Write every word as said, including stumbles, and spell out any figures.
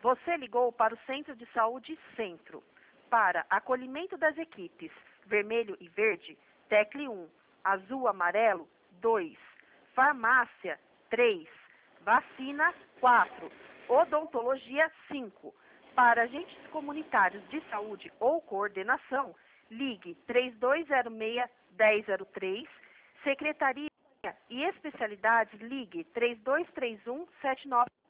Você ligou para o Centro de Saúde Centro. Para acolhimento das equipes vermelho e verde, tecle um. Azul, amarelo, dois. Farmácia, três. Vacina, quatro. Odontologia, cinco. Para agentes comunitários de saúde ou coordenação, ligue três dois zero seis, um zero zero três. Secretaria e especialidades, ligue três dois três um, sete nove